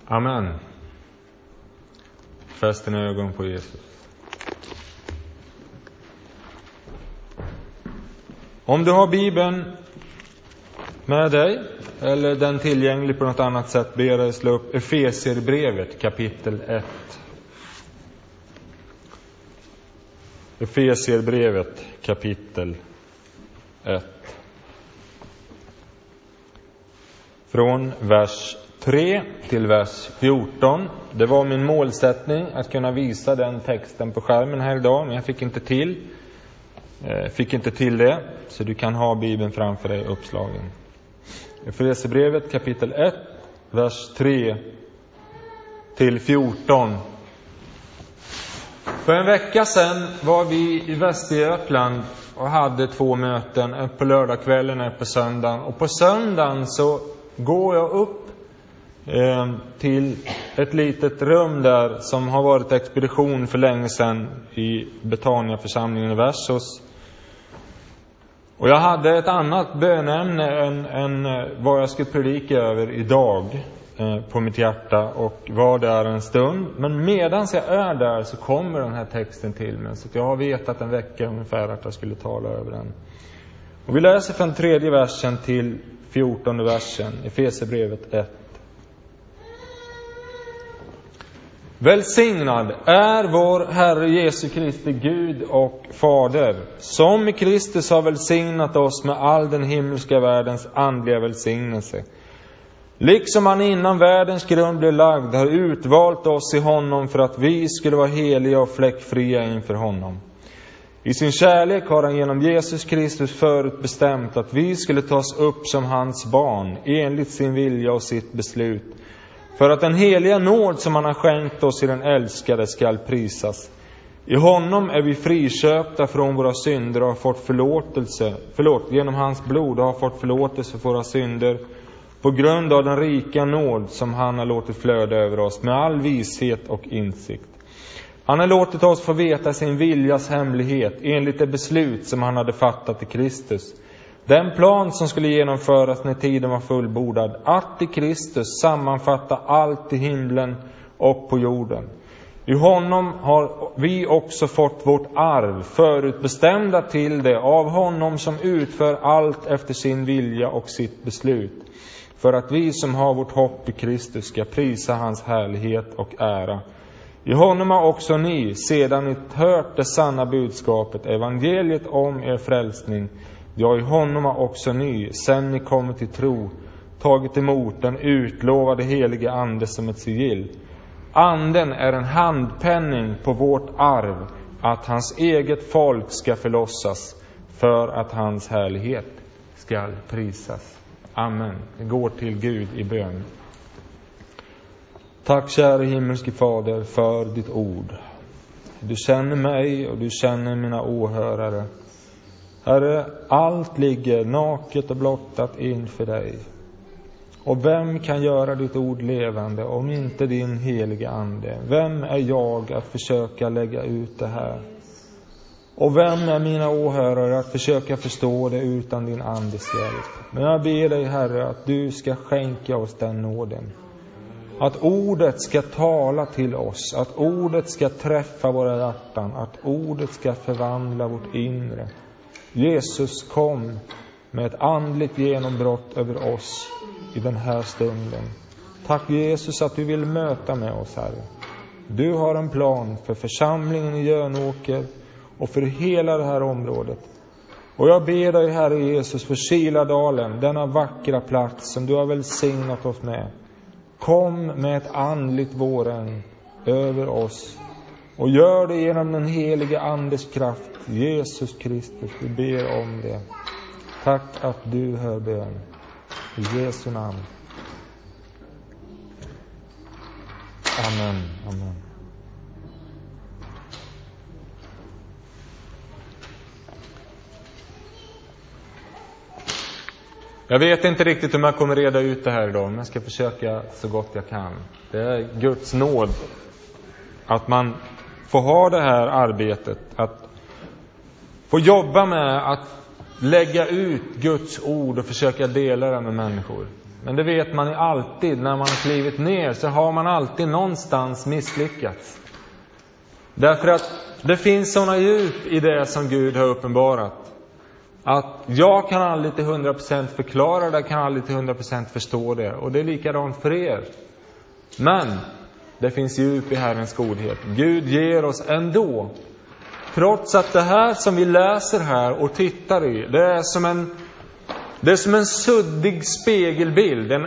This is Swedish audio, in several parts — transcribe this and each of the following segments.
Amen. Fäst dina ögon på Jesus. Om du har Bibeln med dig eller den tillgänglig på något annat sätt, ber jag dig slå upp Efesierbrevet kapitel 1. Efesierbrevet kapitel 1. Från vers 3 till vers 14. Det var min målsättning att kunna visa den texten på skärmen här idag, men jag fick inte till det. Så du kan ha Bibeln framför dig uppslagen. Efesierbrevet kapitel 1, vers 3 till 14. För en vecka sedan var vi i Västergötland och hade 2 möten. Ett på lördagskvällen och ett på söndagen. Och på söndagen så går jag upp till ett litet rum där som har varit expedition för länge sedan i Betania-församlingen i Versos. Och jag hade ett annat bönämne än vad jag skulle predika över idag på mitt hjärta och var där en stund. Men medan jag är där så kommer den här texten till mig. Så jag har vetat en vecka ungefär att jag skulle tala över den. Och vi läser från 3:e versen till 14:e versen, Efesierbrevet 1. Välsignad är vår Herre Jesu Kristi Gud och Fader, som i Kristus har välsignat oss med all den himmelska världens andliga välsignelse. Liksom han innan världens grund blev lagd har utvalt oss i honom för att vi skulle vara heliga och fläckfria inför honom. I sin kärlek har han genom Jesus Kristus förutbestämt att vi skulle tas upp som hans barn enligt sin vilja och sitt beslut. För att den heliga nåd som han har skänkt oss i den älskade skall prisas. I honom är vi friköpta från våra synder och har fått genom hans blod och har fått förlåtelse för våra synder på grund av den rika nåd som han har låtit flöda över oss med all vishet och insikt. Han har låtit oss få veta sin viljas hemlighet enligt det beslut som han hade fattat i Kristus. Den plan som skulle genomföras när tiden var fullbordad, att i Kristus sammanfatta allt i himlen och på jorden. I honom har vi också fått vårt arv, förutbestämda till det av honom som utför allt efter sin vilja och sitt beslut. För att vi som har vårt hopp i Kristus ska prisa hans härlighet och ära. I honom har också ni, sedan ni hört det sanna budskapet, evangeliet om er frälsning, ja, i honom har också ni, sen ni kommit till tro, tagit emot den utlovade helige ande som ett sigill. Anden är en handpenning på vårt arv, att hans eget folk ska förlossas, för att hans härlighet ska prisas. Amen. Det går till Gud i bön. Tack kära himmelske Fader för ditt ord. Du känner mig och du känner mina åhörare. Herre, allt ligger naket och blottat inför dig. Och vem kan göra ditt ord levande om inte din heliga ande? Vem är jag att försöka lägga ut det här? Och vem är mina åhörare att försöka förstå det utan din andes hjälp? Men jag ber dig, Herre, att du ska skänka oss den nåden. Att ordet ska tala till oss. Att ordet ska träffa våra hjärtan. Att ordet ska förvandla vårt inre. Jesus, kom med ett andligt genombrott över oss i den här stunden. Tack Jesus att du vill möta med oss, Herre. Du har en plan för församlingen i Jönåker och för hela det här området. Och jag ber dig, Herre Jesus, för Kiladalen, denna vackra plats som du har välsignat oss med. Kom med ett andligt våren över oss. Och gör det genom den heliga andes kraft, Jesus Kristus. Vi ber om det. Tack att du hör bön. I Jesu namn. Amen. Amen. Jag vet inte riktigt om jag kommer reda ut det här idag, men jag ska försöka så gott jag kan. Det är Guds nåd att man får ha det här arbetet, att få jobba med att lägga ut Guds ord och försöka dela det med människor. Men det vet man ju alltid när man har klivit ner, så har man alltid någonstans misslyckats. Därför att det finns sådana djup i det som Gud har uppenbarat. Att jag kan aldrig till 100% förklara det, kan aldrig till 100% förstå det. Och det är likadant för er. Men det finns djup i Herrens godhet. Gud ger oss ändå. Trots att det här som vi läser här och tittar i, det är som en suddig spegelbild. En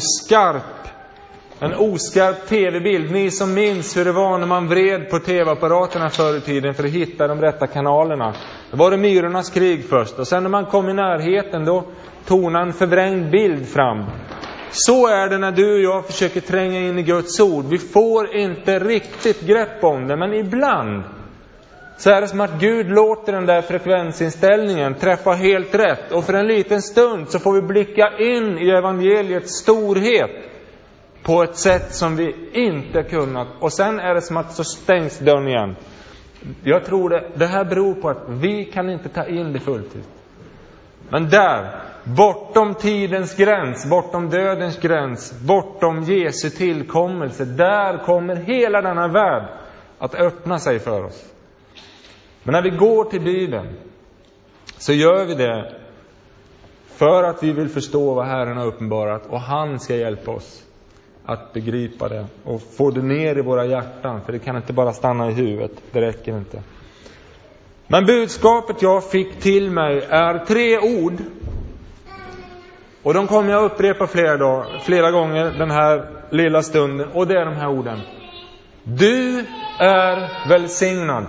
oskarp tv-bild. Ni som minns hur det var när man vred på tv-apparaterna förr i tiden för att hitta de rätta kanalerna. Det var det myrornas krig först. Och sen när man kom i närheten, då tonade en förvrängd bild fram. Så är det när du och jag försöker tränga in i Guds ord. Vi får inte riktigt grepp om det, men ibland så är det som att Gud låter den där frekvensinställningen träffa helt rätt. Och för en liten stund så får vi blicka in i evangeliets storhet på ett sätt som vi inte kunnat. Och sen är det som att så stängs dörren igen. Jag tror det här beror på att vi kan inte ta in det fullt ut. Men där, bortom tidens gräns, bortom dödens gräns, bortom Jesu tillkommelse, där kommer hela denna värld att öppna sig för oss. Men när vi går till Bibeln så gör vi det för att vi vill förstå vad Herren har uppenbarat, och han ska hjälpa oss att begripa det och få det ner i våra hjärtan, för det kan inte bara stanna i huvudet, det räcker inte. Men budskapet jag fick till mig är 3 ord, och de kommer jag upprepa flera gånger den här lilla stunden, och det är de här orden: du är välsignad.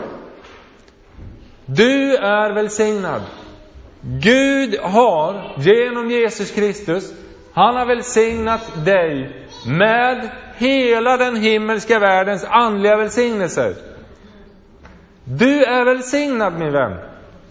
Du är välsignad. Gud har genom Jesus Kristus, han har välsignat dig med hela den himmelska världens andliga välsignelser. Du är välsignad, min vän.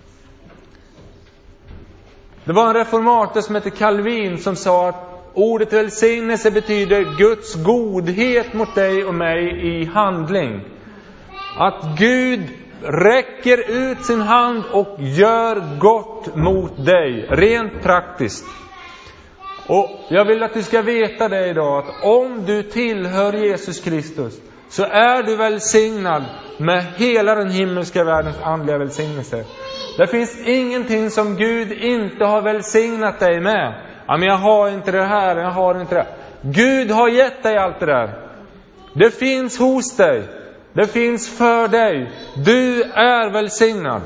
Det var en reformator som heter Calvin som sa att ordet välsignelse betyder Guds godhet mot dig och mig i handling. Att Gud räcker ut sin hand och gör gott mot dig, rent praktiskt. Och jag vill att du ska veta det idag, att om du tillhör Jesus Kristus så är du välsignad med hela den himmelska världens andliga välsignelse. Det finns ingenting som Gud inte har välsignat dig med. Ja, men jag har inte det här, jag har inte det. Gud har gett dig allt det där. Det finns hos dig. Det finns för dig. Du är välsignad.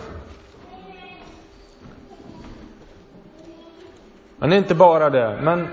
Men inte bara det. Men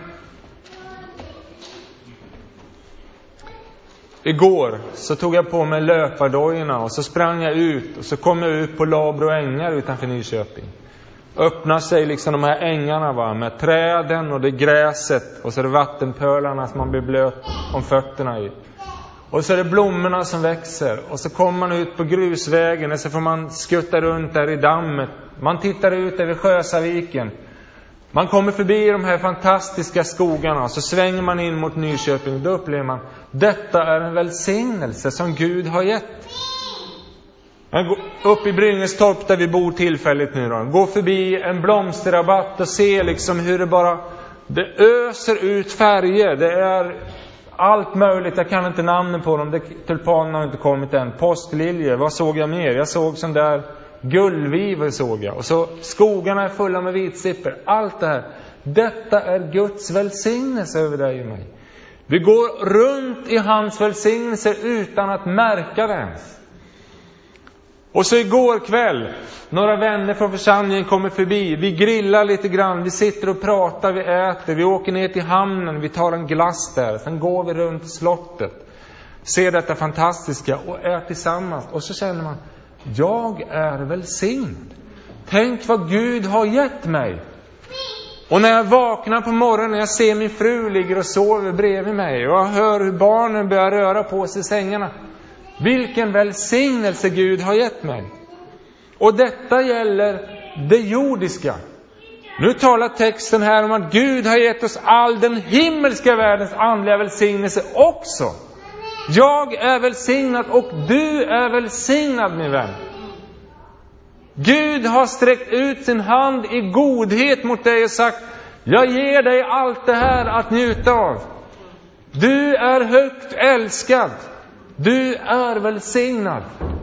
igår så tog jag på mig löpardojorna och så sprang jag ut. Och så kom jag ut på Labro ängar utanför Nyköping. Öppnar sig liksom de här ängarna, va, med träden och det gräset. Och så är det vattenpölarna som man blir blöt om fötterna i. Och så är det blommorna som växer. Och så kommer man ut på grusvägen och så får man skutta runt där i dammet. Man tittar ut över Sjösaviken. Man kommer förbi de här fantastiska skogarna och så svänger man in mot Nyköping. Då upplever man, detta är en välsignelse som Gud har gett. Man går upp i Bryngestorp där vi bor tillfälligt nu då. Går förbi en blomsterrabatt och ser liksom hur det öser ut färger. Det är allt möjligt, jag kan inte namnen på dem. Tulpanerna har inte kommit än. Påskliljer, vad såg jag mer? Jag såg sån där gullviver såg jag. Och så skogarna är fulla med vitsipper. Allt det här. Detta är Guds välsignelse över dig och mig. Vi går runt i hans välsignelse utan att märka det ens. Och så igår kväll, några vänner från församlingen kommer förbi. Vi grillar lite grann, vi sitter och pratar, vi äter. Vi åker ner till hamnen, vi tar en glass där. Sen går vi runt slottet. Ser detta fantastiska och är tillsammans. Och så känner man, jag är välsignad. Tänk vad Gud har gett mig. Och när jag vaknar på morgonen, jag ser min fru ligger och sover bredvid mig. Och jag hör hur barnen börjar röra på sig i sängarna. Vilken välsignelse Gud har gett mig. Och detta gäller det jordiska. Nu talar texten här om att Gud har gett oss all den himmelska världens andliga välsignelse också. Jag är välsignad och du är välsignad, min vän. Gud har sträckt ut sin hand i godhet mot dig och sagt, Jag ger dig allt det här att njuta av. Du är högt älskad. Du är välsignad.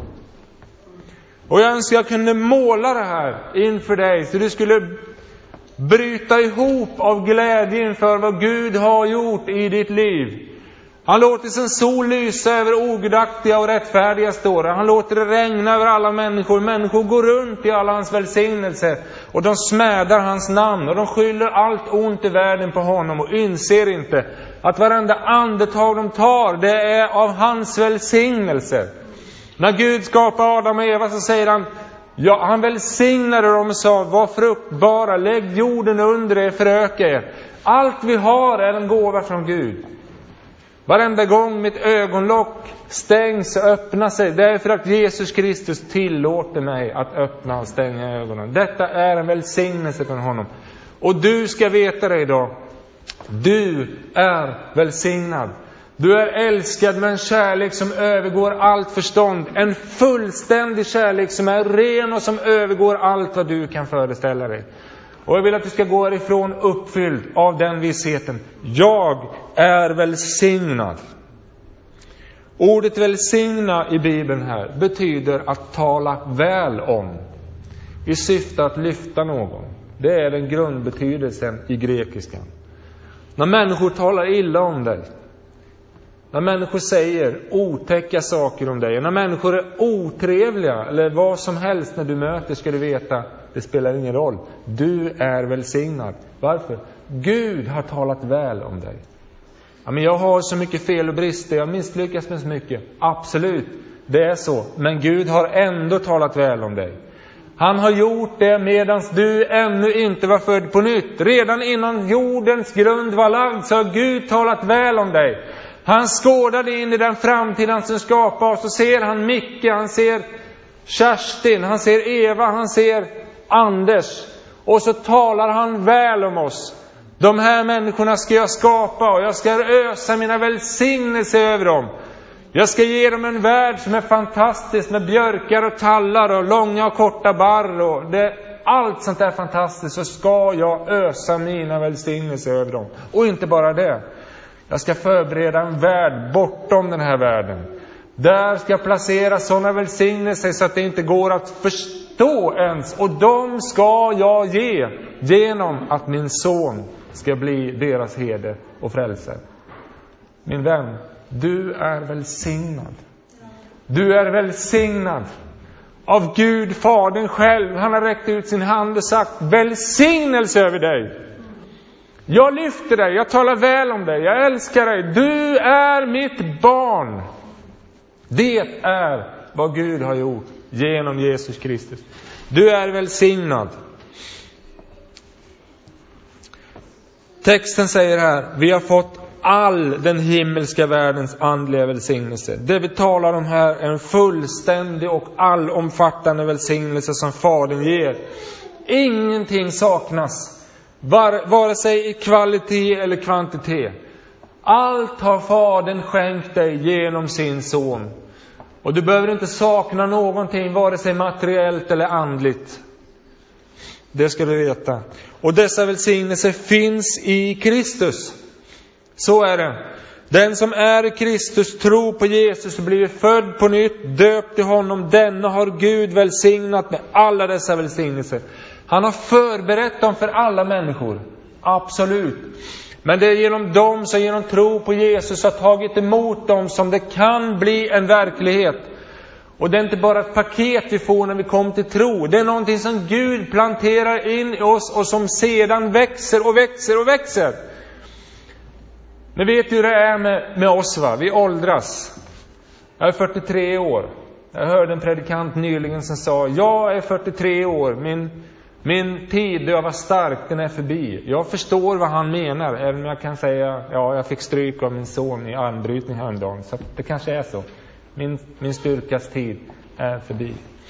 Och jag önskar jag kunde måla det här inför dig, så du skulle bryta ihop av glädje inför vad Gud har gjort i ditt liv. Han låter sin sol lysa över ogudaktiga och rättfärdiga, står det. Han låter det regna över alla människor. Människor går runt i alla hans välsignelse, och de smädar hans namn, och de skyller allt ont i världen på honom, och inser inte att varenda andetag de tar, det är av hans välsignelse. När Gud skapar Adam och Eva så säger han, ja, han välsignade dem och sa, var fruktbara, lägg jorden under er, föröka er. Allt vi har är en gåva från Gud. Varenda gång mitt ögonlock stängs och öppnar sig, det är för att Jesus Kristus tillåter mig att öppna och stänga ögonen. Detta är en välsignelse från honom. Och du ska veta det idag. Du är välsignad. Du är älskad med en kärlek som övergår allt förstånd. En fullständig kärlek som är ren och som övergår allt vad du kan föreställa dig. Och jag vill att du ska gå ifrån uppfylld av den vissheten. Jag är välsignad. Ordet välsigna i Bibeln här betyder att tala väl om. I syfte att lyfta någon. Det är den grundbetydelsen i grekiskan. När människor talar illa om dig. När människor säger otäcka saker om dig. När människor är otrevliga eller vad som helst när du möter, ska du veta, det spelar ingen roll. Du är välsignad. Varför? Gud har talat väl om dig. Ja, men jag har så mycket fel och brister. Jag misslyckas med så mycket. Absolut, det är så. Men Gud har ändå talat väl om dig. Han har gjort det medan du ännu inte var född på nytt. Redan innan jordens grund var lagd så har Gud talat väl om dig. Han skådade in i den framtiden som skapade oss. Så ser han Micke, han ser Kerstin, han ser Eva, han ser Anders. Och så talar han väl om oss. De här människorna ska jag skapa, och jag ska ösa mina välsignelser över dem. Jag ska ge dem en värld som är fantastisk, med björkar och tallar och långa och korta barr. Och allt sånt där fantastiskt, så ska jag ösa mina välsignelser över dem. Och inte bara det. Jag ska förbereda en värld bortom den här världen. Där ska jag placera sådana välsignelser så att det inte går att förstå ens. Och de ska jag ge genom att min son ska bli deras herde och frälsare. Min vän, du är välsignad. Du är välsignad av Gud, Fadern själv. Han har räckt ut sin hand och sagt välsignelse över dig. Jag lyfter dig, jag talar väl om dig, jag älskar dig. Du är mitt barn. Det är vad Gud har gjort genom Jesus Kristus. Du är välsignad. Texten säger här, vi har fått all den himmelska världens andliga välsignelse. Det vi talar om här är en fullständig och allomfattande välsignelse som Fadern ger. Ingenting saknas. Vare sig i kvalitet eller kvantitet. Allt har Fadern skänkt dig genom sin son. Och du behöver inte sakna någonting, vare sig materiellt eller andligt. Det ska du veta. Och dessa välsignelser finns i Kristus. Så är det. Den som är i Kristus, tror på Jesus och blir född på nytt, döpt i honom, denna har Gud välsignat med alla dessa välsignelser. Han har förberett dem för alla människor. Absolut. Men det är genom dem som genom tro på Jesus har tagit emot dem som det kan bli en verklighet. Och det är inte bara ett paket vi får när vi kommer till tro. Det är någonting som Gud planterar in i oss och som sedan växer och växer och växer. Ni vet hur det är med oss, va? Vi åldras. Jag är 43 år. Jag hörde en predikant nyligen som sa, jag är 43 år. Min tid då jag var stark, den är förbi. Jag förstår vad han menar. Även om jag kan säga, ja, jag fick stryk av min son i armbrytning häromdagen. Så det kanske är så. Min styrkas tid är förbi.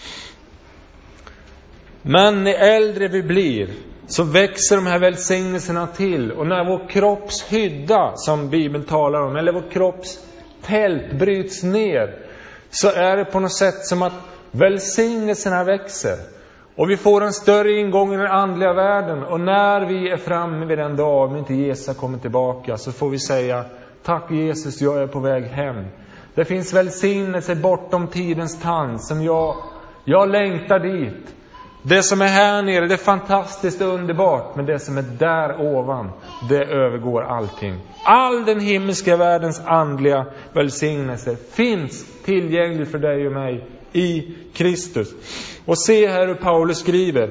Men när äldre vi blir så växer de här välsignelserna till. Och när vår kropps hydda, som Bibeln talar om, eller vår kropps tält bryts ner, så är det på något sätt som att välsignelserna växer. Och vi får en större ingång i den andliga världen. Och när vi är framme vid den dag, om inte Jesus kommer tillbaka, så får vi säga: tack Jesus, jag är på väg hem. Det finns välsignelse bortom tidens tand som jag längtar dit. Det som är här nere, det är fantastiskt och underbart. Men det som är där ovan, det övergår allting. All den himmelska världens andliga välsignelse finns tillgänglig för dig och mig i Kristus. Och se här hur Paulus skriver.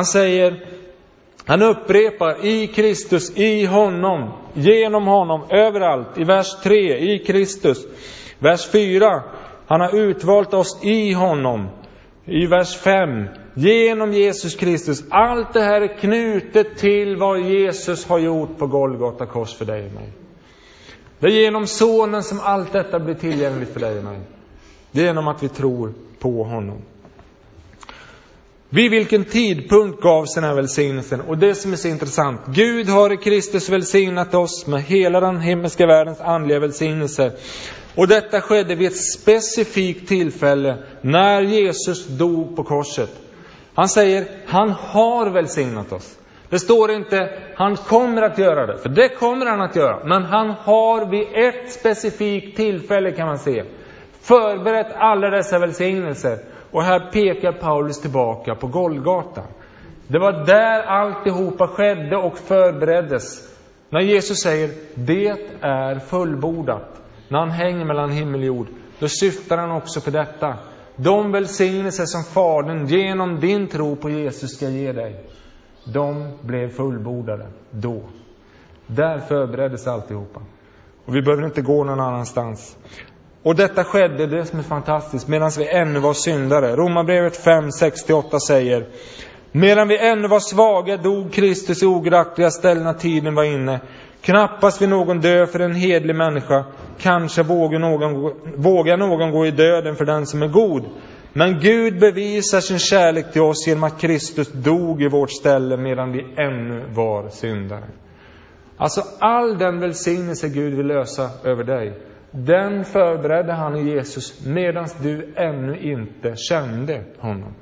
Han upprepar: i Kristus, i honom, genom honom, överallt. I vers 3, i Kristus. Vers 4, han har utvalt oss i honom. I vers 5, genom Jesus Kristus. Allt det här är knutet till vad Jesus har gjort på Golgata kors för dig och mig. Det är genom sonen som allt detta blir tillgängligt för dig och mig. Det är genom att vi tror på honom. Vid vilken tidpunkt gavs den här välsignelsen? Och det som är så intressant: Gud har i Kristus välsignat oss med hela den himmelska världens andliga välsignelse. Och detta skedde vid ett specifikt tillfälle när Jesus dog på korset. Han säger: han har välsignat oss. Det står inte han kommer att göra det, för det kommer han att göra. Men han har vid ett specifikt tillfälle, kan man se, förberett alla dessa välsignelser. Och här pekar Paulus tillbaka på Golgata. Det var där alltihopa skedde och förbereddes. När Jesus säger: det är fullbordat. När han hänger mellan himmel och jord, då syftar han också på detta. De välsignelser som Fadern genom din tro på Jesus ska ge dig, de blev fullbordade då. Där förbereddes alltihopa. Och vi behöver inte gå någon annanstans. Och detta skedde, det som är fantastiskt, medan vi ännu var syndare. Romarbrevet 5:68 säger: medan vi ännu var svaga dog Kristus i ogudaktiga ställen när tiden var inne. Knappast vill någon dö för en hedlig människa. Kanske vågar någon gå i döden för den som är god. Men Gud bevisar sin kärlek till oss genom att Kristus dog i vårt ställe medan vi ännu var syndare. Alltså all den välsignelse Gud vill lösa över dig, den förberedde han i Jesus medan du ännu inte kände honom.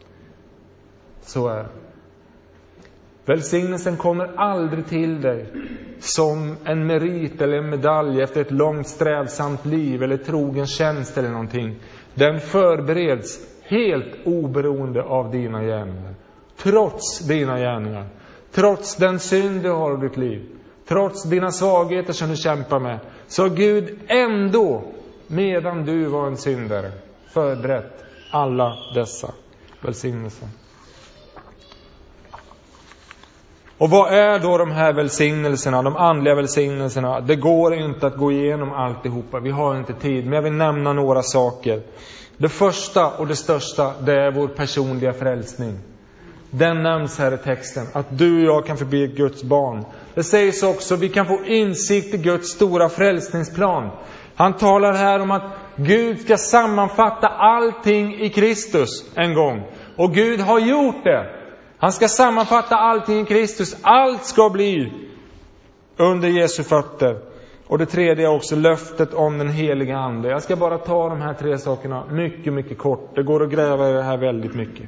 Så är det. Välsignelsen kommer aldrig till dig som en merit eller en medalj efter ett långt strävsamt liv eller trogen tjänst eller någonting. Den förbereds helt oberoende av dina gärningar. Trots dina gärningar. Trots den synd du har i ditt liv. Trots dina svagheter som du kämpar med. Så har Gud ändå, medan du var en syndare, förberett alla dessa välsignelser. Och vad är då de här välsignelserna, de andliga välsignelserna? Det går inte att gå igenom alltihopa, vi har inte tid. Men jag vill nämna några saker. Det första och det största, det är vår personliga frälsning. Den nämns här i texten, att du och jag kan förbli Guds barn. Det sägs också, vi kan få insikt i Guds stora frälsningsplan. Han talar här om att Gud ska sammanfatta allting i Kristus en gång. Och Gud har gjort det. Han ska sammanfatta allting i Kristus. Allt ska bli under Jesu fötter. Och det tredje är också löftet om den heliga ande. Jag ska bara ta de här 3 sakerna mycket, mycket kort. Det går att gräva i det här väldigt mycket.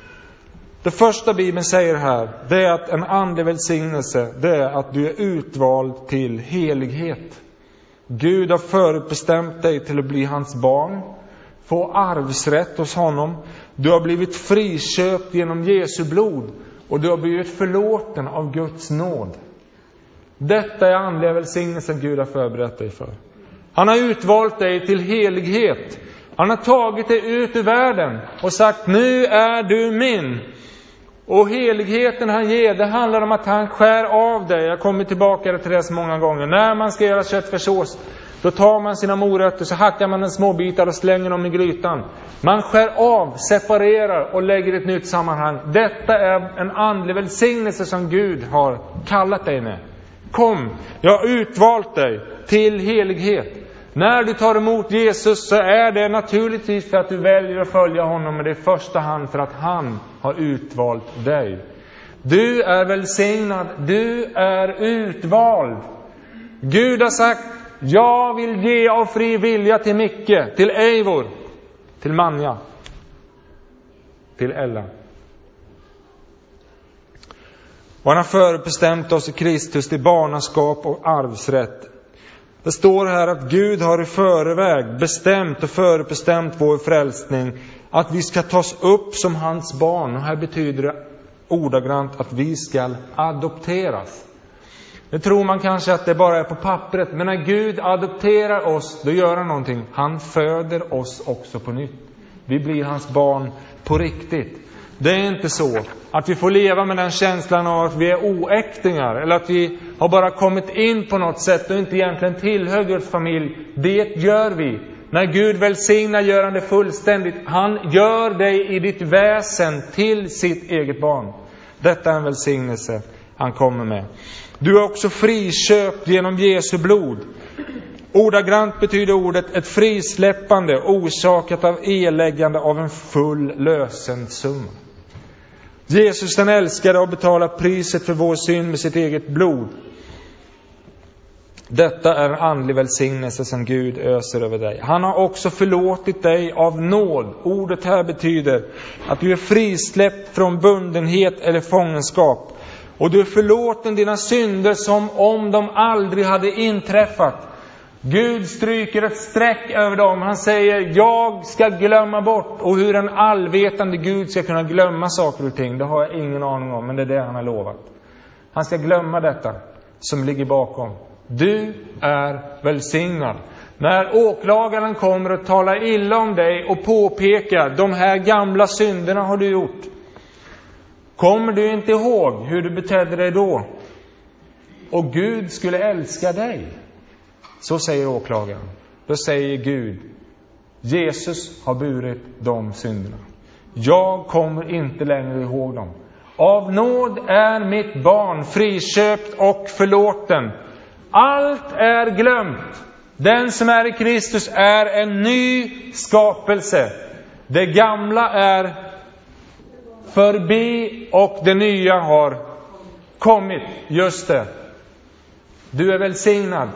Det första Bibeln säger här, det är att en andlig välsignelse, det är att du är utvald till helighet. Gud har förutbestämt dig till att bli hans barn. Få arvsrätt hos honom. Du har blivit friköpt genom Jesu blod. Och du har blivit förlåten av Guds nåd. Detta är andliga välsignelsen Gud har förberett dig för. Han har utvalt dig till helighet. Han har tagit dig ut ur världen och sagt, nu är du min. Och heligheten han ger, det handlar om att han skär av dig. Jag kommer tillbaka till det så många gånger. När man ska göra köttfärssås, då tar man sina morötter, så hackar man en små bitar och slänger dem i grytan. Man skär av, separerar och lägger ett nytt sammanhang. Detta är en andlig välsignelse som Gud har kallat dig med. Kom, jag har utvalt dig till helighet. När du tar emot Jesus så är det naturligtvis för att du väljer att följa honom, men det är i första hand för att han har utvalt dig. Du är välsignad, du är utvald. Gud har sagt, jag vill ge av fri vilja till Micke, till Eivor, till Manja, till Ella. Och han har förbestämt oss i Kristus till barnaskap och arvsrätt. Det står här att Gud har i förväg bestämt och förbestämt vår frälsning. Att vi ska tas upp som hans barn. Och här betyder det ordagrant att vi ska adopteras. Det tror man kanske att det bara är på pappret. Men när Gud adopterar oss, då gör han någonting. Han föder oss också på nytt. Vi blir hans barn på riktigt. Det är inte så att vi får leva med den känslan av att vi är oäktingar. Eller att vi har bara kommit in på något sätt och inte egentligen tillhör Guds familj. Det gör vi. När Gud välsignar gör han det fullständigt. Han gör dig i ditt väsen till sitt eget barn. Detta är en välsignelse han kommer med. Du är också friköpt genom Jesu blod. Ordagrant betyder ordet ett frisläppande orsakat av erläggande av en full lösensumma. Jesus den älskade och betalar priset för vår synd med sitt eget blod. Detta är en andlig välsignelse som Gud öser över dig. Han har också förlåtit dig av nåd. Ordet här betyder att du är frisläppt från bundenhet eller fångenskap. Och du är förlåten dina synder som om de aldrig hade inträffat. Gud stryker ett streck över dem. Han säger, jag ska glömma bort. Och hur en allvetande Gud ska kunna glömma saker och ting, det har jag ingen aning om. Men det är det han har lovat. Han ska glömma detta som ligger bakom. Du är välsignad. När åklagaren kommer och talar illa om dig och påpekar, de här gamla synderna har du gjort. Kommer du inte ihåg hur du betedde dig då? Och Gud skulle älska dig. Så säger åklagaren. Då säger Gud, Jesus har burit de synderna. Jag kommer inte längre ihåg dem. Av nåd är mitt barn friköpt och förlåten. Allt är glömt. Den som är i Kristus är en ny skapelse. Det gamla är förbi och det nya har kommit. Just det. Du är välsignad.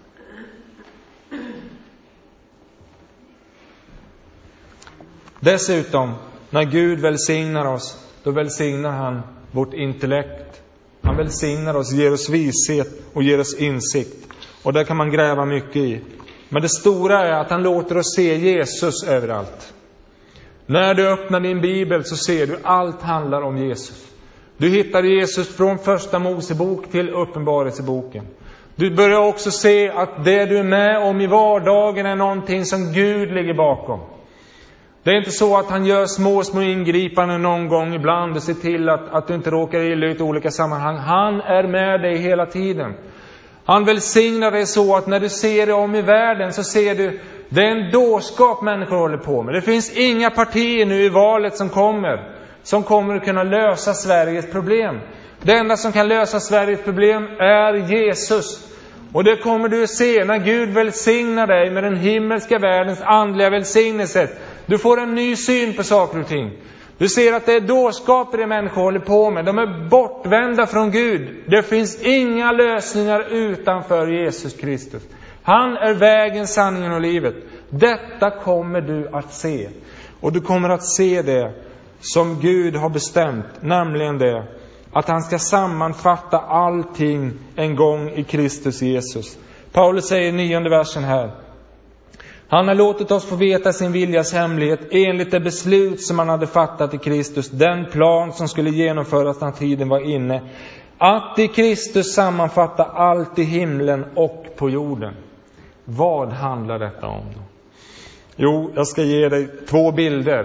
Dessutom, när Gud välsignar oss, då välsignar han vårt intellekt. Han välsignar oss, ger oss vishet och ger oss insikt. Och där kan man gräva mycket i. Men det stora är att han låter oss se Jesus överallt. När du öppnar din bibel så ser du allt handlar om Jesus. Du hittar Jesus från första Mosebok till Uppenbarelseboken. Du börjar också se att det du är med om i vardagen är någonting som Gud ligger bakom. Det är inte så att han gör små ingripanden någon gång ibland och ser till att du inte råkar illa ut i olika sammanhang. Han är med dig hela tiden. Han välsignar dig så att när du ser dig om i världen så ser du, det är en dårskap människor håller på med. Det finns inga partier nu i valet som kommer att kunna lösa Sveriges problem. Det enda som kan lösa Sveriges problem är Jesus. Och det kommer du att se när Gud välsignar dig med den himmelska världens andliga välsignelse. Du får en ny syn på saker och ting. Du ser att det är dårskaper det människor håller på med. De är bortvända från Gud. Det finns inga lösningar utanför Jesus Kristus. Han är vägen, sanningen och livet. Detta kommer du att se. Och du kommer att se det som Gud har bestämt. Nämligen det att han ska sammanfatta allting en gång i Kristus Jesus. Paulus säger i 9:e versen här. Han har låtit oss få veta sin viljas hemlighet enligt det beslut som han hade fattat i Kristus. Den plan som skulle genomföras när tiden var inne. Att i Kristus sammanfatta allt i himlen och på jorden. Vad handlar detta om då? Jo, jag ska ge dig 2 bilder.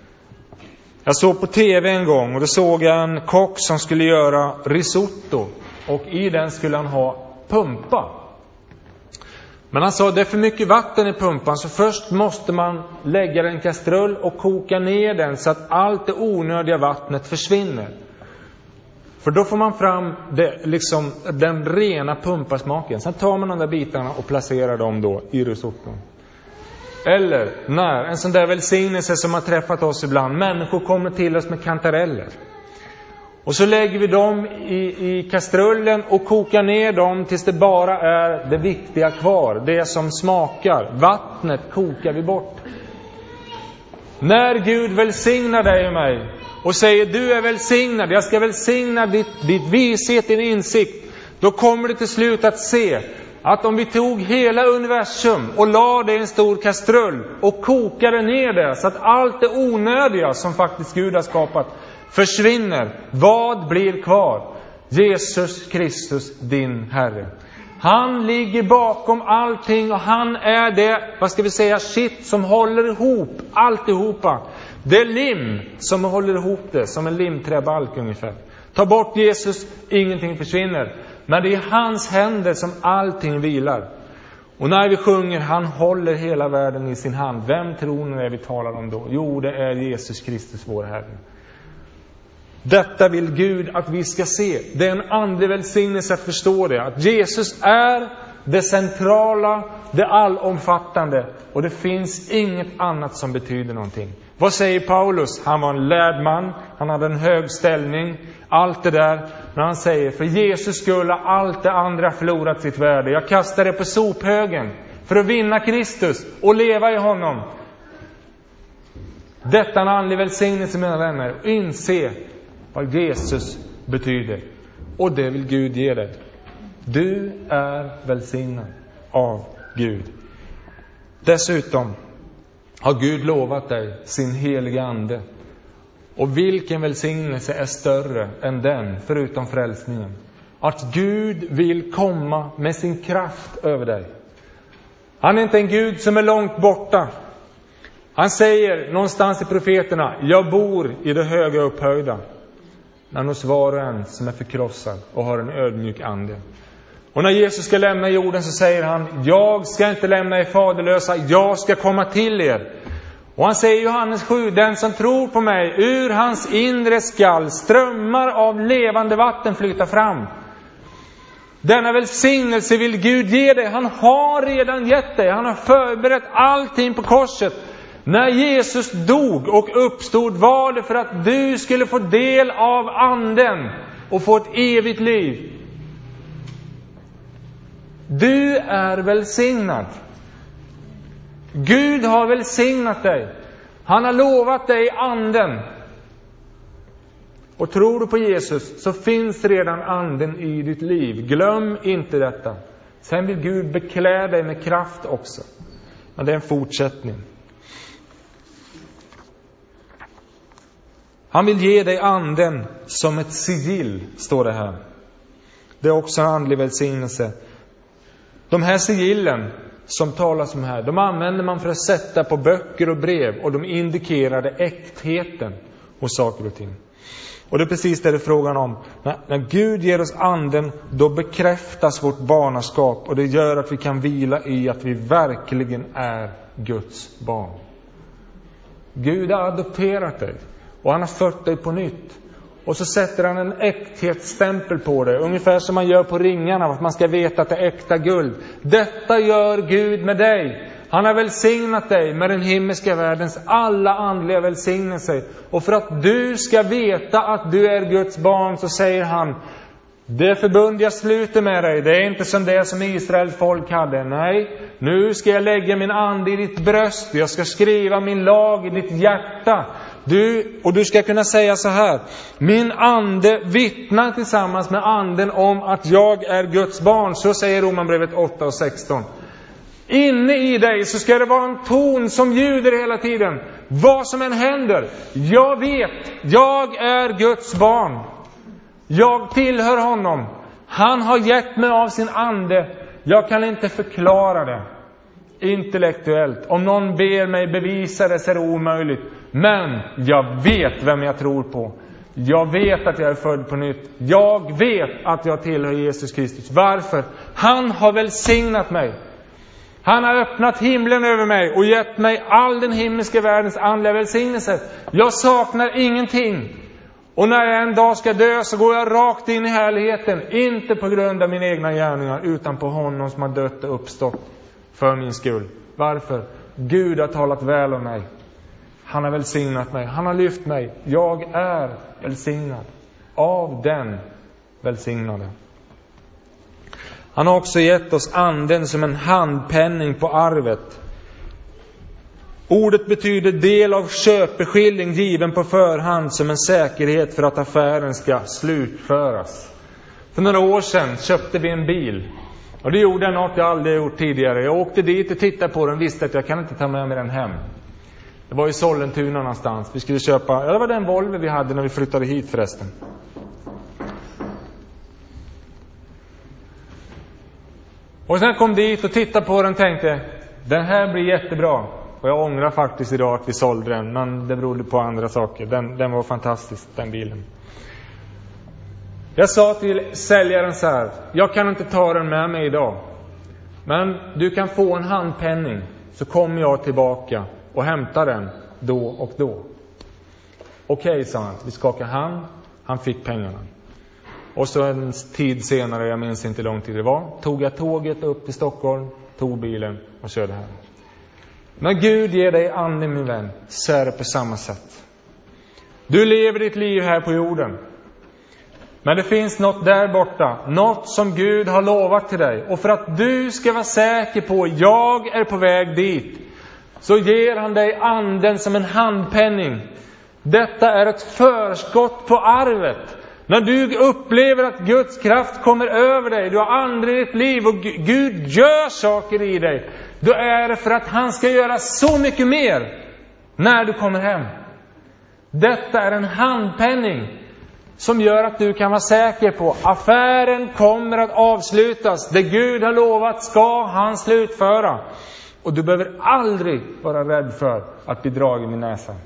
Jag såg på tv en gång och då såg jag en kock som skulle göra risotto. Och i den skulle han ha pumpa. Men han sa, det är för mycket vatten i pumpan så först måste man lägga den i en kastrull och koka ner den så att allt det onödiga vattnet försvinner. För då får man fram den rena pumpasmaken. Sen tar man de där bitarna och placerar dem då i risotton. Eller när en sån där välsignelse som har träffat oss ibland. Människor kommer till oss med kantareller. Och så lägger vi dem i kastrullen och kokar ner dem tills det bara är det viktiga kvar. Det som smakar. Vattnet kokar vi bort. När Gud välsignar dig och mig och säger du är välsignad, jag ska välsigna ditt vishet, din insikt, då kommer du till slut att se att om vi tog hela universum och la det i en stor kastrull och kokade ner det så att allt det onödiga som faktiskt Gud har skapat försvinner, vad blir kvar? Jesus Kristus, din Herre. Han ligger bakom allting och han är det, vad ska vi säga, shit som håller ihop alltihopa. Det är lim som håller ihop det, som en limträbalk ungefär. Ta bort Jesus, ingenting försvinner. Men det är hans händer som allting vilar. Och när vi sjunger, han håller hela världen i sin hand. Vem tror ni vi talar om då? Jo, det är Jesus Kristus, vår Herre. Detta vill Gud att vi ska se. Det är en andlig välsignelse att förstå det. Att Jesus är det centrala, det allomfattande. Och det finns inget annat som betyder någonting. Vad säger Paulus? Han var en lärd man. Han hade en hög ställning. Allt det där. Men han säger, för Jesus skulle allt det andra förlorat sitt värde. Jag kastar det på sophögen för att vinna Kristus och leva i honom. Detta är en andlig välsignelse, mina vänner. Inse vad Jesus betyder. Och det vill Gud ge dig. Du är välsignad av Gud. Dessutom har Gud lovat dig sin heliga ande. Och vilken välsignelse är större än den, förutom frälsningen? Att Gud vill komma med sin kraft över dig. Han är inte en Gud som är långt borta. Han säger någonstans i profeterna, jag bor i det höga upphöjda. Men hos var och en som är förkrossad och har en ödmjuk ande. Och när Jesus ska lämna jorden så säger han, jag ska inte lämna er faderlösa, jag ska komma till er. Och han säger i Johannes 7, den som tror på mig, ur hans inre skall strömmar av levande vatten flyta fram. Denna välsignelse vill Gud ge dig. Han har redan gett dig. Han har förberett allting på korset. När Jesus dog och uppstod var det för att du skulle få del av anden och få ett evigt liv. Du är välsignad. Gud har välsignat dig. Han har lovat dig anden. Och tror du på Jesus så finns redan anden i ditt liv. Glöm inte detta. Sen vill Gud beklä dig med kraft också. Men det är en fortsättning. Han vill ge dig anden som ett sigill, står det här. Det är också en andlig välsignelse. De här sigillen som talas om här, de använder man för att sätta på böcker och brev. Och de indikerade äktheten hos saker och ting. Och det är precis det är frågan om. När Gud ger oss anden, då bekräftas vårt barnaskap. Och det gör att vi kan vila i att vi verkligen är Guds barn. Gud har adopterat dig. Och han har fött dig på nytt. Och så sätter han en äkthetsstämpel på det. Ungefär som man gör på ringarna. Att man ska veta att det är äkta guld. Detta gör Gud med dig. Han har välsignat dig med den himmelska världens alla andliga välsignelser. Och för att du ska veta att du är Guds barn så säger han, det förbund jag sluter med dig, det är inte som det som Israels folk hade. Nej, nu ska jag lägga min ande i ditt bröst. Jag ska skriva min lag i ditt hjärta. Du ska kunna säga så här, min ande vittnar tillsammans med anden om att jag är Guds barn. Så säger Romarbrevet 8 och 16. Inne i dig så ska det vara en ton som ljuder hela tiden. Vad som än händer. Jag vet, jag är Guds barn. Jag tillhör honom. Han har gett mig av sin ande. Jag kan inte förklara det intellektuellt. Om någon ber mig bevisa det så är det omöjligt. Men jag vet vem jag tror på. Jag vet att jag är född på nytt. Jag vet att jag tillhör Jesus Kristus. Varför? Han har välsignat mig. Han har öppnat himlen över mig och gett mig all den himmelska världens andliga välsignelse. Jag saknar ingenting. Och när jag en dag ska dö så går jag rakt in i härligheten. Inte på grund av mina egna gärningar utan på honom som har dött och uppstått för min skull. Varför? Gud har talat väl om mig. Han har välsignat mig. Han har lyft mig. Jag är välsignad av den välsignade. Han har också gett oss anden som en handpenning på arvet. Ordet betyder del av köpeskilling given på förhand som en säkerhet för att affären ska slutföras. För några år sedan köpte vi en bil. Och det gjorde jag något jag aldrig gjort tidigare. Jag åkte dit och tittade på den och visste att jag kan inte ta med mig den hem. Det var i Sollentuna någonstans. Vi skulle köpa, det var den Volvo vi hade när vi flyttade hit förresten. Och sen kom dit och tittade på den och tänkte, den här blir jättebra. Och jag ångrar faktiskt idag att vi sålde den, men det berodde på andra saker. Den var fantastisk, den bilen. Jag sa till säljaren så här, jag kan inte ta den med mig idag. Men du kan få en handpenning, så kommer jag tillbaka och hämtar den då och då. Okej, sa han, vi skakade hand, han fick pengarna. Och så en tid senare, jag minns inte hur lång tid det var, tog jag tåget upp till Stockholm, tog bilen och körde hem. När Gud ger dig anden, min vän, så är det på samma sätt. Du lever ditt liv här på jorden. Men det finns något där borta. Något som Gud har lovat till dig. Och för att du ska vara säker på, jag är på väg dit, så ger han dig anden som en handpenning. Detta är ett förskott på arvet. När du upplever att Guds kraft kommer över dig, du har ande i ditt liv och Gud gör saker i dig, då är det för att han ska göra så mycket mer när du kommer hem. Detta är en handpenning som gör att du kan vara säker på affären kommer att avslutas. Det Gud har lovat ska han slutföra. Och du behöver aldrig vara rädd för att bli dragen i näsan.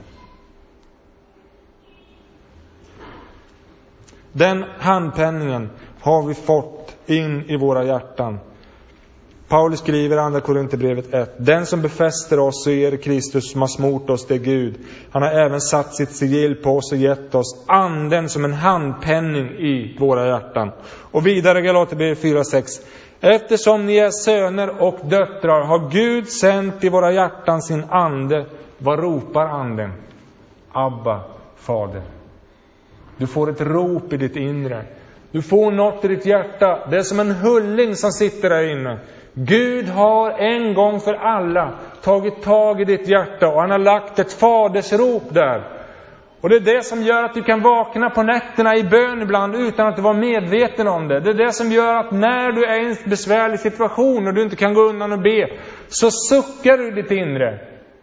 Den handpenningen har vi fått in i våra hjärtan. Paulus skriver i andra Korinthierbrevet 1. Den som befäster oss och är Kristus som har smort oss, det är Gud. Han har även satt sitt sigill på oss och gett oss anden som en handpenning i våra hjärtan. Och vidare Galaterbrevet 4:6. Eftersom ni är söner och döttrar har Gud sänt i våra hjärtan sin ande. Vad ropar anden? Abba, Fader. Du får ett rop i ditt inre. Du får något i ditt hjärta. Det är som en hulling som sitter där inne. Gud har en gång för alla tagit tag i ditt hjärta och han har lagt ett fadersrop där. Och det är det som gör att du kan vakna på nätterna i bön ibland utan att du var medveten om det. Det är det som gör att när du är i en besvärlig situation och du inte kan gå undan och be, så suckar du ditt inre.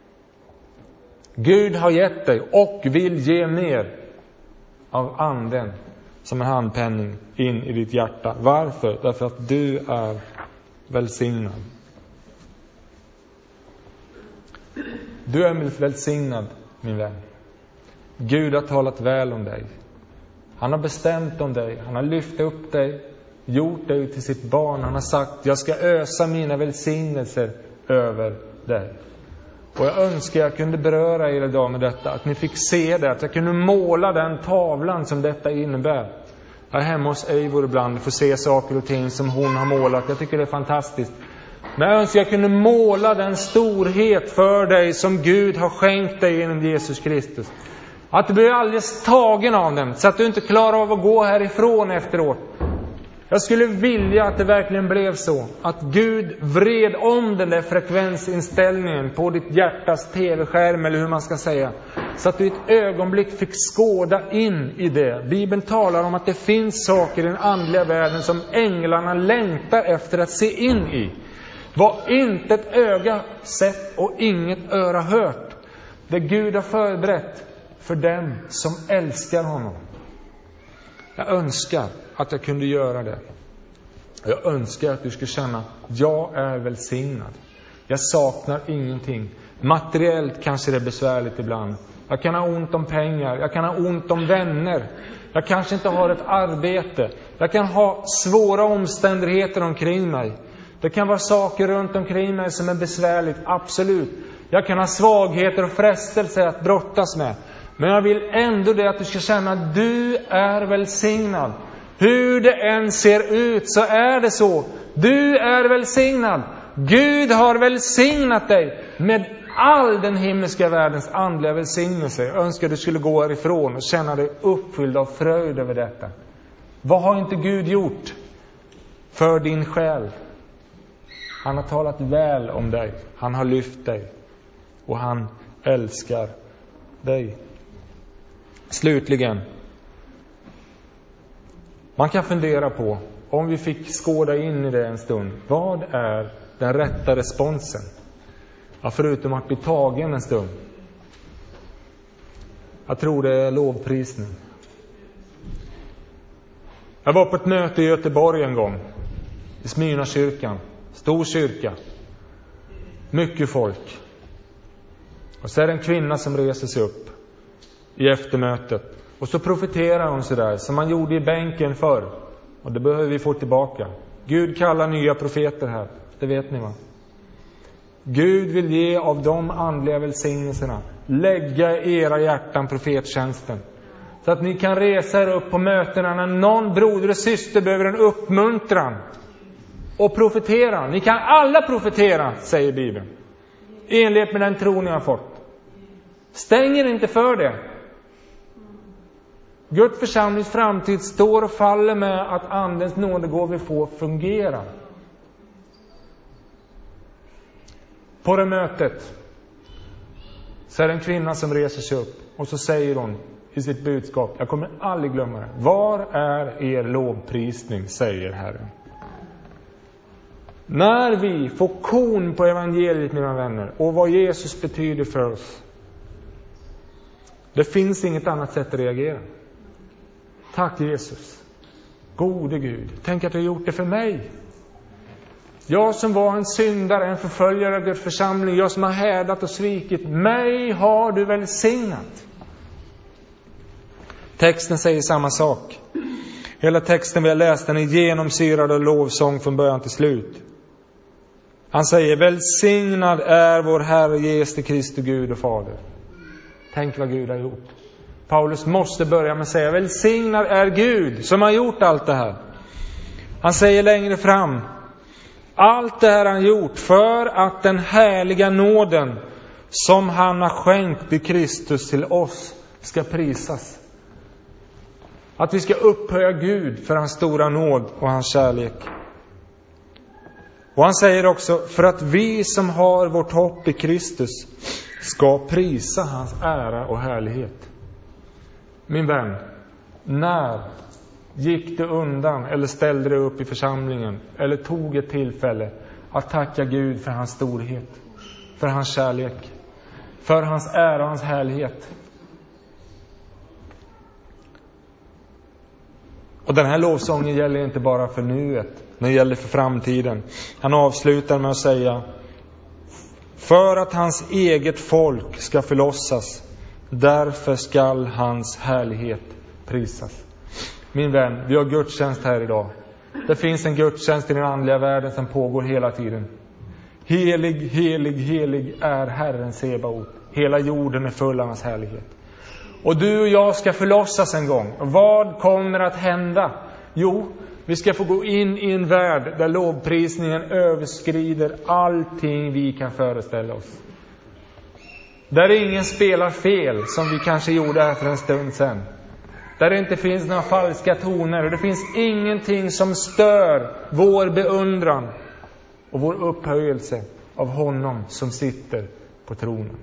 Gud har gett dig och vill ge mer av anden som en handpenning in i ditt hjärta. Varför? Därför att du är välsignad. Du är välsignad, min vän. Gud har talat väl om dig. Han har bestämt om dig. Han har lyft upp dig, gjort dig till sitt barn. Han har sagt, jag ska ösa mina välsignelser över dig. Och jag önskar jag kunde beröra er idag med detta. Att ni fick se det. Att jag kunde måla den tavlan som detta innebär. Jag är hemma hos Eivor ibland och får se saker och ting som hon har målat. Jag tycker det är fantastiskt. Men jag önskar jag kunde måla den storhet för dig som Gud har skänkt dig genom Jesus Kristus. Att du blir alldeles tagen av den. Så att du inte klarar av att gå härifrån efteråt. Jag skulle vilja att det verkligen blev så. Att Gud vred om den där frekvensinställningen på ditt hjärtas tv-skärm, eller hur man ska säga. Så att du i ett ögonblick fick skåda in i det. Bibeln talar om att det finns saker i den andliga världen som änglarna längtar efter att se in i. Vad inte ett öga sett och inget öra hört. Det Gud har förberett för dem som älskar honom. Jag önskar att jag kunde göra det. Jag önskar att du skulle känna, jag är välsignad. Jag saknar ingenting. Materiellt kanske det är besvärligt ibland. Jag kan ha ont om pengar. Jag kan ha ont om vänner. Jag kanske inte har ett arbete. Jag kan ha svåra omständigheter omkring mig. Det kan vara saker runt omkring mig som är besvärligt. Absolut. Jag kan ha svagheter och frestelser att brottas med. Men jag vill ändå det att du ska känna att du är välsignad. Hur det än ser ut så är det så. Du är välsignad. Gud har välsignat dig med all den himmelska världens andliga välsignelse. Jag önskar du skulle gå härifrån och känna dig uppfylld av fröjd över detta. Vad har inte Gud gjort för din själ? Han har talat väl om dig. Han har lyft dig. Och han älskar dig. Slutligen. Man kan fundera på, om vi fick skåda in i det en stund. Vad är den rätta responsen? Ja, förutom att bli tagen en stund. Jag tror det är lovprisning. Jag var på ett möte i Göteborg en gång. I Smyrna kyrkan. Stor kyrka. Mycket folk. Och så är det en kvinna som reser sig upp i eftermötet. Och så profeterar hon sådär som man gjorde i bänken förr. Och det behöver vi få tillbaka. Gud kallar nya profeter här. Det vet ni va? Gud vill ge av de andliga välsignelserna. Lägga i era hjärtan profettjänsten. Så att ni kan resa er upp på mötena när någon broder och syster behöver en uppmuntran. Och profetera. Ni kan alla profetera, säger Bibeln. I enlighet med den tro ni har fått. Stäng er inte för det. Guds församlings framtid står och faller med att andens nådegåvor får fungera. På det mötet så är det en kvinna som reser sig upp. Och så säger hon i sitt budskap, jag kommer aldrig glömma det. Var är er lovprisning, säger Herren. När vi får kon på evangeliet, mina vänner, och vad Jesus betyder för oss. Det finns inget annat sätt att reagera. Tack Jesus. Gode Gud. Tänk att du har gjort det för mig. Jag som var en syndare, en förföljare av Guds församling. Jag som har härdat och svikit. Mig har du välsignat. Texten säger samma sak. Hela texten vi har läst, den är genomsyrad av lovsång från början till slut. Han säger, välsignad är vår Herre Jesus Kristus Gud och Fader. Tänk vad Gud har gjort. Paulus måste börja med att säga, välsignad är Gud som har gjort allt det här. Han säger längre fram, allt det här han gjort för att den härliga nåden som han har skänkt i Kristus till oss ska prisas. Att vi ska upphöja Gud för hans stora nåd och hans kärlek. Och han säger också, för att vi som har vårt hopp i Kristus ska prisa hans ära och härlighet. Min vän, när gick det undan eller ställde dig upp i församlingen eller tog ett tillfälle att tacka Gud för hans storhet, för hans kärlek, för hans ära och hans härlighet? Och den här lovsången gäller inte bara för nuet, den gäller för framtiden. Han avslutar med att säga, för att hans eget folk ska förlossas, därför skall hans härlighet prisas. Min vän, vi har gudstjänst här idag. Det finns en gudstjänst i den andliga världen som pågår hela tiden. Helig, helig, helig är Herren Sebaot. Hela jorden är full av hans härlighet. Och du och jag ska förlossas en gång. Och vad kommer att hända? Jo, vi ska få gå in i en värld där lovprisningen överskrider allting vi kan föreställa oss. Där ingen spelar fel som vi kanske gjorde här för en stund sedan. Där det inte finns några falska toner. Och det finns ingenting som stör vår beundran och vår upphöjelse av honom som sitter på tronen.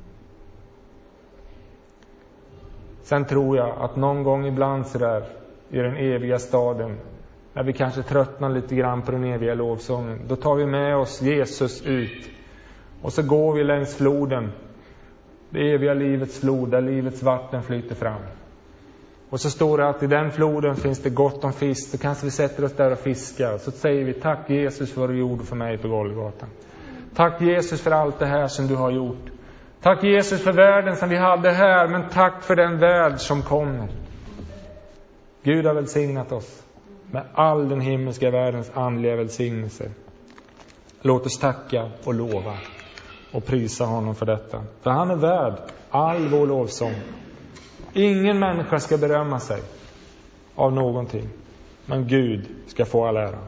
Sen tror jag att någon gång ibland så där i den eviga staden, när vi kanske tröttnar lite grann på den eviga lovsången, då tar vi med oss Jesus ut. Och så går vi längs floden, det eviga livets flod, där livets vatten flyter fram. Och så står det att i den floden finns det gott om fisk. Så kanske vi sätter oss där och fiskar. Så säger vi, tack Jesus för vad du gjorde för mig på Golgatan. Tack Jesus för allt det här som du har gjort. Tack Jesus för världen som vi hade här, men tack för den värld som kommer. Gud har välsignat oss med all den himmelska världens andliga välsignelse. Låt oss tacka och lova och prisa honom för detta. För han är värd all vår lovsång. Ingen människa ska berömma sig av någonting, men Gud ska få all ära.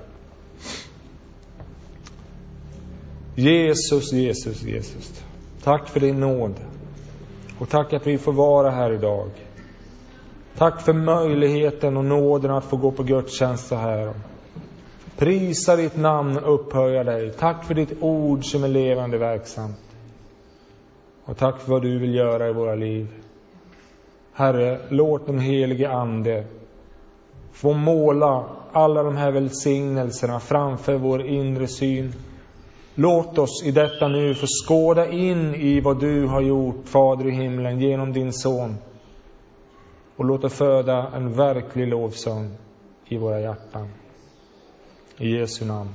Jesus, Jesus, Jesus. Tack för din nåd. Och tack att vi får vara här idag. Tack för möjligheten och nåden att få gå på gudstjänst så här. Prisa ditt namn och upphöja dig. Tack för ditt ord som är levande verksamt. Och tack för vad du vill göra i våra liv. Herre, låt den helige ande få måla alla de här välsignelserna framför vår inre syn. Låt oss i detta nu få skåda in i vad du har gjort, Fader i himlen, genom din son. Och låt oss föda en verklig lovsång i våra hjärtan. I Jesu namn.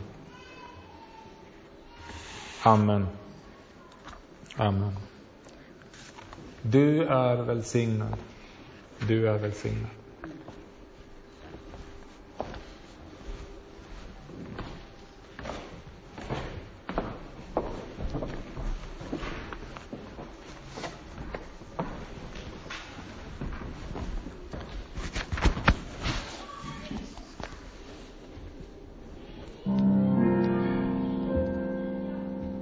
Amen. Amen. Du är välsignad. Du är välsignad.